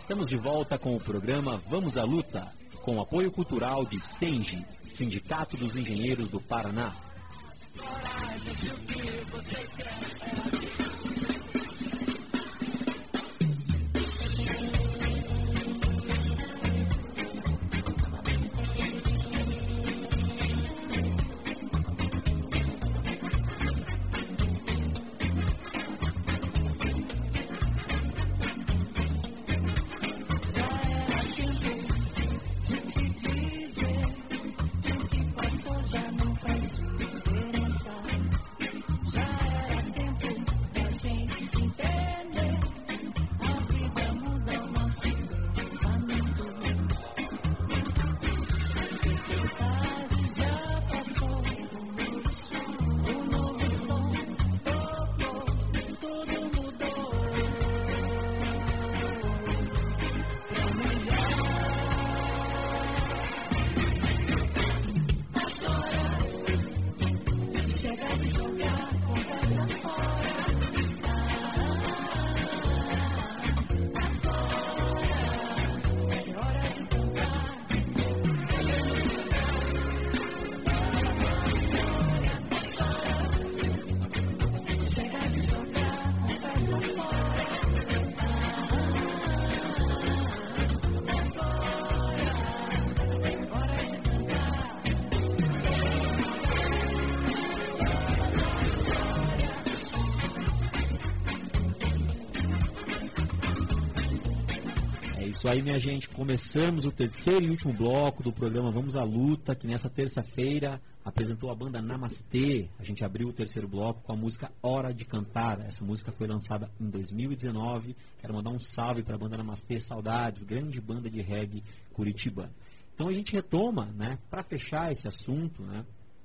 Estamos de volta com o programa Vamos à Luta, com apoio cultural de SENGE, Sindicato dos Engenheiros do Paraná. Isso aí, minha gente, começamos o terceiro e último bloco do programa Vamos à Luta, que nessa terça-feira apresentou a banda Namastê. A gente abriu o terceiro bloco com a música Hora de Cantar. Essa música foi lançada em 2019. Quero mandar um salve para a banda Namastê, saudades, grande banda de reggae curitibana. Então a gente retoma, né, para fechar esse assunto, né,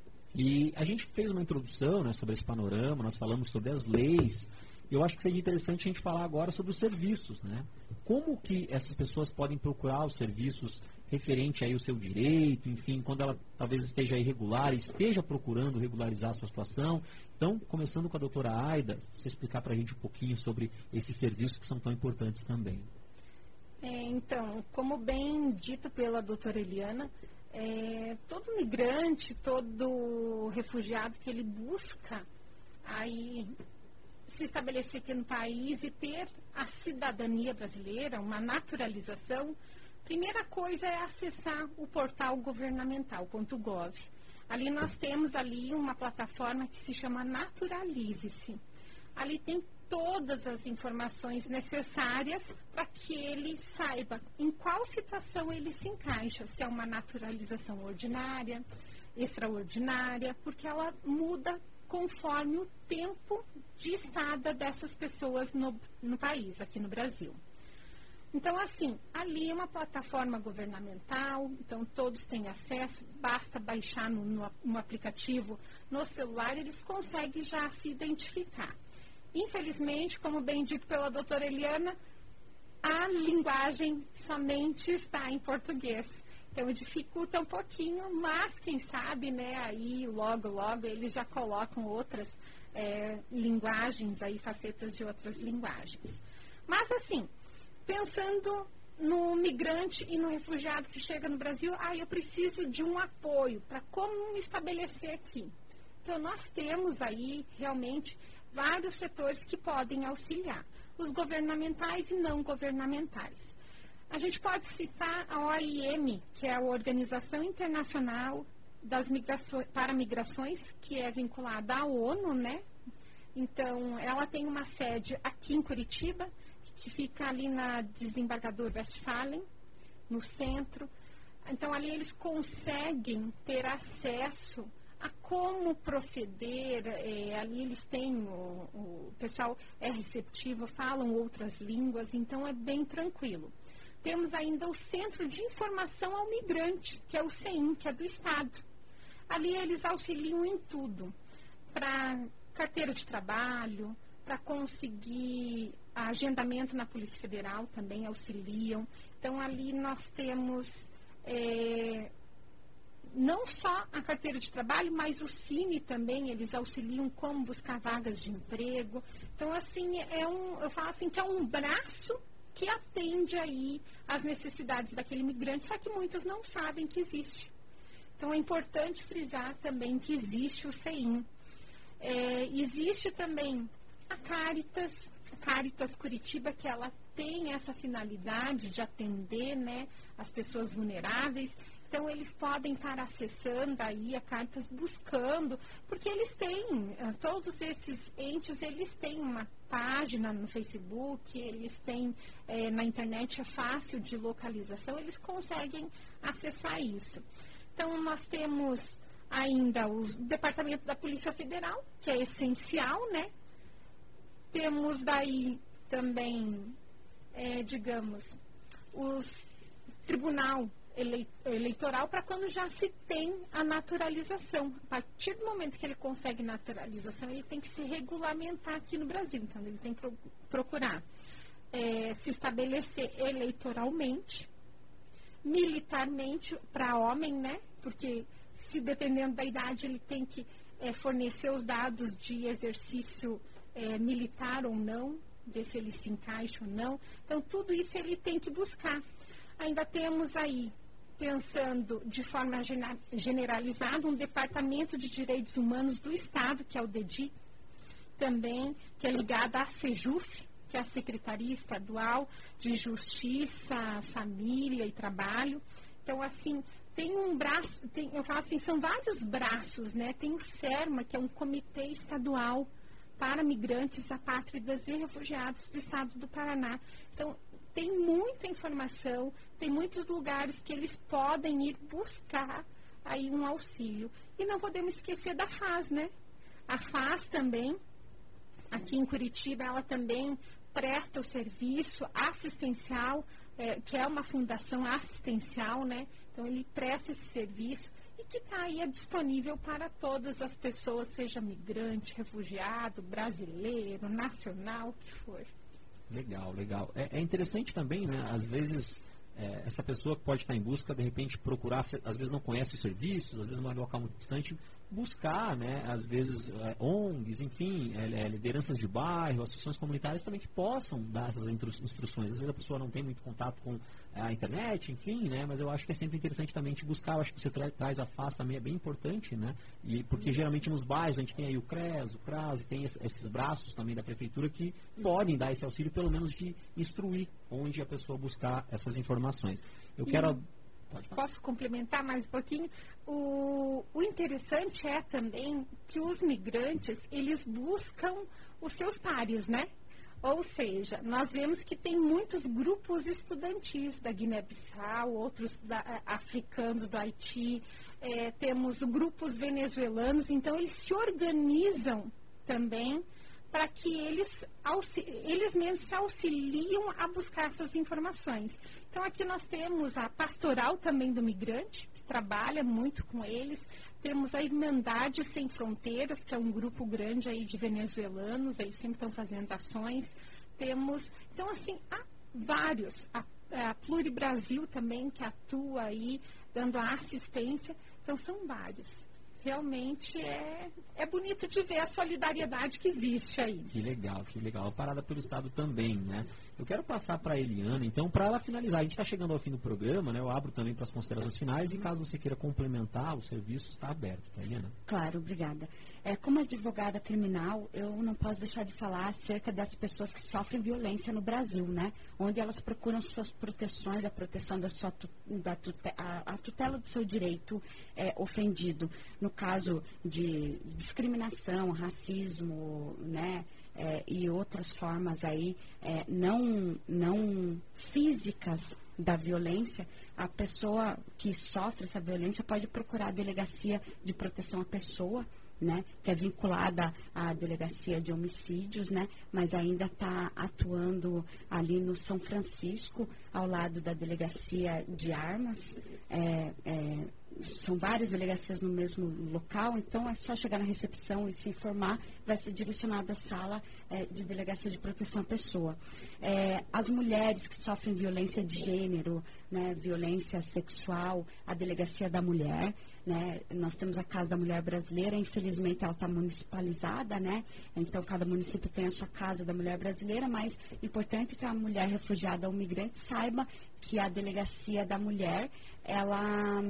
e a gente fez uma introdução, né, sobre esse panorama, nós falamos sobre as leis. Eu acho que seria interessante a gente falar agora sobre os serviços, né? Como que essas pessoas podem procurar os serviços referente aí ao seu direito, enfim, quando ela talvez esteja irregular, esteja procurando regularizar a sua situação. Então, começando com a doutora Aida, você explicar para a gente um pouquinho sobre esses serviços que são tão importantes também. Então, como bem dito pela doutora Eliana, todo migrante, todo refugiado que ele busca aí se estabelecer aqui no país e ter a cidadania brasileira, uma naturalização, primeira coisa é acessar o portal governamental.gov. Ali nós temos ali uma plataforma que se chama Naturalize-se. Ali tem todas as informações necessárias para que ele saiba em qual situação ele se encaixa, se é uma naturalização ordinária, extraordinária, porque ela muda conforme o tempo de estada dessas pessoas no país, aqui no Brasil. Então, assim, ali é uma plataforma governamental, então todos têm acesso, basta baixar no aplicativo, no celular, eles conseguem já se identificar. Infelizmente, como bem dito pela doutora Eliana, a linguagem somente está em português. Então, dificulta um pouquinho, mas quem sabe, né, aí logo eles já colocam outras linguagens, aí facetas de outras linguagens. Mas, assim, pensando no migrante e no refugiado que chega no Brasil, eu preciso de um apoio para como me estabelecer aqui. Então, nós temos aí, realmente, vários setores que podem auxiliar, os governamentais e não governamentais. A gente pode citar a OIM, que é a Organização Internacional para Migrações, que é vinculada à ONU, né? Então, ela tem uma sede aqui em Curitiba, que fica ali na Desembargador Westphalen, no centro. Então, ali eles conseguem ter acesso a como proceder, ali eles têm, o pessoal é receptivo, falam outras línguas, então é bem tranquilo. Temos ainda o Centro de Informação ao Migrante, que é o CEIM, que é do Estado. Ali eles auxiliam em tudo, para carteira de trabalho, para conseguir agendamento na Polícia Federal, também auxiliam. Então, ali nós temos não só a carteira de trabalho, mas o Cine também, eles auxiliam como buscar vagas de emprego. Então, assim, eu falo assim, que é um braço que atende aí as necessidades daquele imigrante, só que muitos não sabem que existe. Então, é importante frisar também que existe o CEIM. Existe também a Caritas Curitiba, que ela tem essa finalidade de atender, né, as pessoas vulneráveis. Então, eles podem estar acessando aí a Caritas, buscando, porque eles têm, todos esses entes, eles têm uma página no Facebook, eles têm na internet, é fácil de localização, eles conseguem acessar isso. Então, nós temos ainda o Departamento da Polícia Federal, que é essencial, né? Temos daí também, digamos, os Tribunal Eleitoral, para quando já se tem a naturalização. A partir do momento que ele consegue naturalização, ele tem que se regulamentar aqui no Brasil. Então, ele tem que procurar se estabelecer eleitoralmente, militarmente, para homem, né? Porque, se dependendo da idade, ele tem que fornecer os dados de exercício militar ou não, ver se ele se encaixa ou não. Então, tudo isso ele tem que buscar. Ainda temos aí, pensando de forma generalizada, um Departamento de Direitos Humanos do Estado, que é o DEDI, também, que é ligado à SEJUF, que é a Secretaria Estadual de Justiça, Família e Trabalho. Então, assim, tem um braço, eu falo assim, são vários braços, né? Tem o CERMA, que é um comitê estadual para migrantes, apátridas e refugiados do estado do Paraná. Então, tem muita informação, tem muitos lugares que eles podem ir buscar aí um auxílio. E não podemos esquecer da FAS, né? A FAS também, aqui em Curitiba, ela também presta o serviço assistencial, que é uma fundação assistencial, né? Então, ele presta esse serviço e que está aí disponível para todas as pessoas, seja migrante, refugiado, brasileiro, nacional, o que for. Legal, legal. É interessante também, né? Às vezes, essa pessoa que pode estar em busca, de repente, procurar, às vezes não conhece os serviços, às vezes mora em um local muito distante, buscar, né? Às vezes, ONGs, enfim, lideranças de bairro, associações comunitárias também que possam dar essas instruções. Às vezes a pessoa não tem muito contato com a internet, enfim, né? Mas eu acho que é sempre interessante também te buscar. Eu acho que você traz a FAS também, é bem importante, né? E porque geralmente nos bairros a gente tem aí o CRES, o CRAS, tem esses braços também da prefeitura que podem dar esse auxílio, pelo menos de instruir onde a pessoa buscar essas informações. Eu quero... Posso complementar mais um pouquinho? O interessante é também que os migrantes, eles buscam os seus pares, né? Ou seja, nós vemos que tem muitos grupos estudantis da Guiné-Bissau, outros africanos do Haiti, temos grupos venezuelanos, então eles se organizam também para que eles mesmos se auxiliam a buscar essas informações. Então, aqui nós temos a Pastoral também do Migrante, que trabalha muito com eles. Temos a Irmandade Sem Fronteiras, que é um grupo grande aí de venezuelanos, eles sempre estão fazendo ações. Temos, então, assim, há vários. A Pluribrasil também, que atua aí, dando a assistência. Então, são vários. Realmente é bonito de ver a solidariedade que existe aí. Que legal, que legal. A parada pelo Estado também, né? Eu quero passar para a Eliana, então, para ela finalizar. A gente está chegando ao fim do programa, né? Eu abro também para as considerações finais e caso você queira complementar, o serviço está aberto, tá, Eliana? Claro, obrigada. Como advogada criminal, eu não posso deixar de falar acerca das pessoas que sofrem violência no Brasil, né? Onde elas procuram suas proteções, a proteção a tutela do seu direito ofendido. No caso de discriminação, racismo, né? E outras formas aí não físicas da violência, a pessoa que sofre essa violência pode procurar a Delegacia de Proteção à Pessoa, né, que é vinculada à Delegacia de Homicídios, né, mas ainda está atuando ali no São Francisco, ao lado da Delegacia de Armas. São várias delegacias no mesmo local, então é só chegar na recepção e se informar, vai ser direcionado à sala de Delegacia de Proteção à Pessoa. As mulheres que sofrem violência de gênero, né, violência sexual, a Delegacia da Mulher. né? Nós temos a Casa da Mulher Brasileira, infelizmente ela está municipalizada, né? Então cada município tem a sua Casa da Mulher Brasileira, mas é importante que a mulher refugiada ou migrante saiba que a Delegacia da Mulher, ela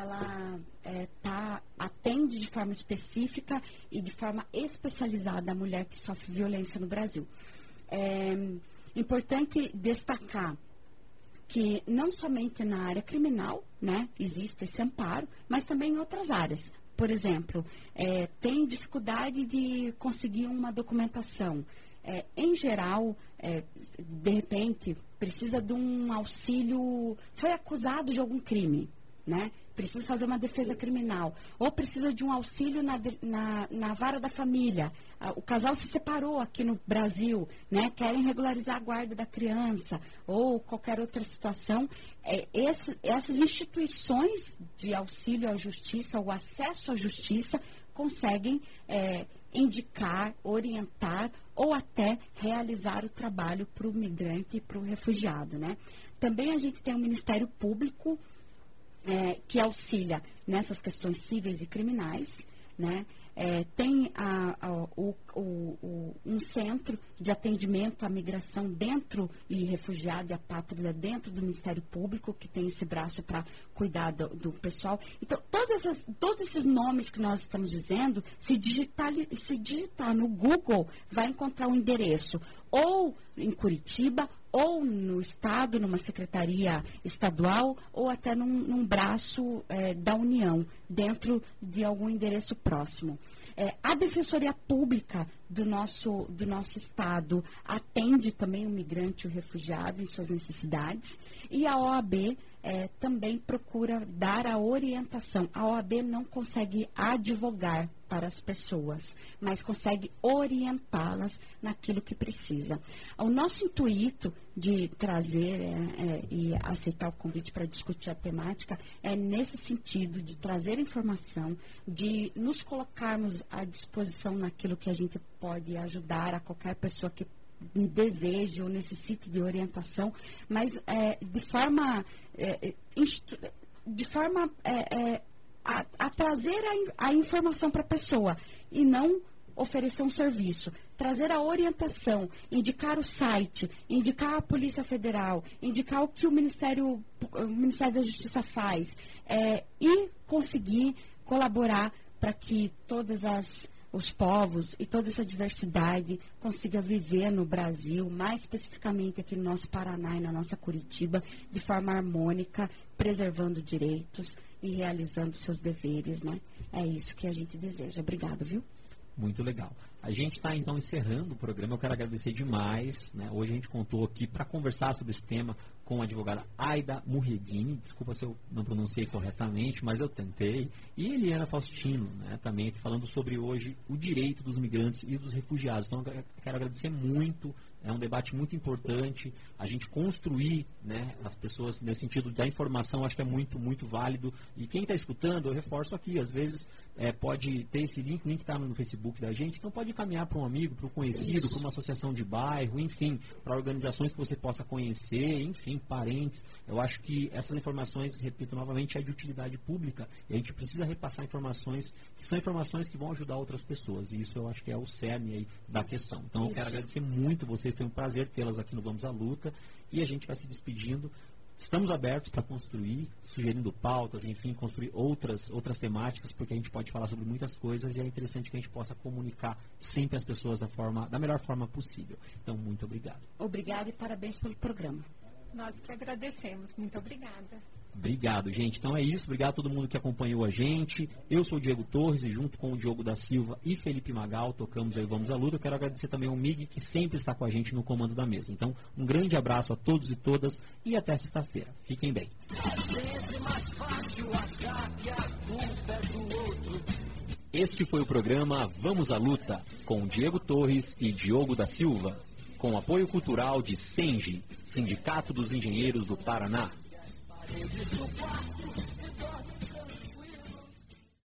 atende de forma específica e de forma especializada a mulher que sofre violência no Brasil. É importante destacar que não somente na área criminal, né, existe esse amparo, mas também em outras áreas. Por exemplo, tem dificuldade de conseguir uma documentação. Em geral, de repente, precisa de um auxílio, foi acusado de algum crime, né? Precisa fazer uma defesa criminal, ou precisa de um auxílio na vara da família. O casal se separou aqui no Brasil, né? Querem regularizar a guarda da criança, ou qualquer outra situação. Essas instituições de auxílio à justiça, ou acesso à justiça, conseguem indicar, orientar ou até realizar o trabalho para o migrante e para o refugiado, né? Também a gente tem o Ministério Público, que auxilia nessas questões cíveis e criminais, né? Tem um centro de atendimento à migração dentro e refugiado e apátrida dentro do Ministério Público, que tem esse braço para cuidar do pessoal. Então, todos esses nomes que nós estamos dizendo, se digitar no Google, vai encontrar um endereço ou em Curitiba, ou no Estado, numa secretaria estadual, ou até num braço da União, dentro de algum endereço próximo. A Defensoria Pública do nosso Estado atende também o migrante e o refugiado em suas necessidades, e a OAB também procura dar a orientação. A OAB não consegue advogar para as pessoas, mas consegue orientá-las naquilo que precisa. O nosso intuito de trazer e aceitar o convite para discutir a temática é nesse sentido, de trazer informação, de nos colocarmos à disposição naquilo que a gente pode ajudar a qualquer pessoa que deseje ou necessite de orientação, mas de forma a trazer a informação para a pessoa e não oferecer um serviço, trazer a orientação, indicar o site, indicar a Polícia Federal, indicar o que o Ministério da Justiça faz, e conseguir colaborar para que os povos e toda essa diversidade consiga viver no Brasil, mais especificamente aqui no nosso Paraná e na nossa Curitiba, de forma harmônica, preservando direitos e realizando seus deveres, né? É isso que a gente deseja. Obrigado, viu? Muito legal. A gente está, então, encerrando o programa. Eu quero agradecer demais, né? Hoje a gente contou aqui para conversar sobre esse tema com a advogada Aida Murredini. Desculpa se eu não pronunciei corretamente, mas eu tentei. E Eliana Faustino, né? Também aqui falando sobre hoje o direito dos migrantes e dos refugiados. Então, eu quero agradecer muito. É um debate muito importante. A gente construir, né, as pessoas nesse sentido da informação, acho que é muito, muito válido. E quem está escutando, eu reforço aqui, às vezes pode ter esse link, o link está no Facebook da gente, então pode encaminhar para um amigo, para um conhecido, para uma associação de bairro, enfim, para organizações que você possa conhecer, enfim, parentes. Eu acho que essas informações, repito novamente, é de utilidade pública e a gente precisa repassar informações que são informações que vão ajudar outras pessoas. E isso eu acho que é o cerne aí da questão. Então, eu quero agradecer muito vocês. Foi um prazer tê-las aqui no Vamos à Luta e a gente vai se despedindo. Estamos abertos para construir, sugerindo pautas, enfim, construir outras temáticas, porque a gente pode falar sobre muitas coisas e é interessante que a gente possa comunicar sempre as pessoas da melhor forma possível. Então, muito obrigado. Obrigada e parabéns pelo programa. Nós que agradecemos. Muito obrigada. Obrigado, gente. Então é isso. Obrigado a todo mundo que acompanhou a gente. Eu sou o Diego Torres e junto com o Diogo da Silva e Felipe Magal tocamos aí Vamos à Luta. Eu quero agradecer também ao Mig, que sempre está com a gente no comando da mesa. Então, um grande abraço a todos e todas e até sexta-feira. Fiquem bem. Este foi o programa Vamos à Luta, com Diego Torres e Diogo da Silva, com apoio cultural de SENGE, Sindicato dos Engenheiros do Paraná.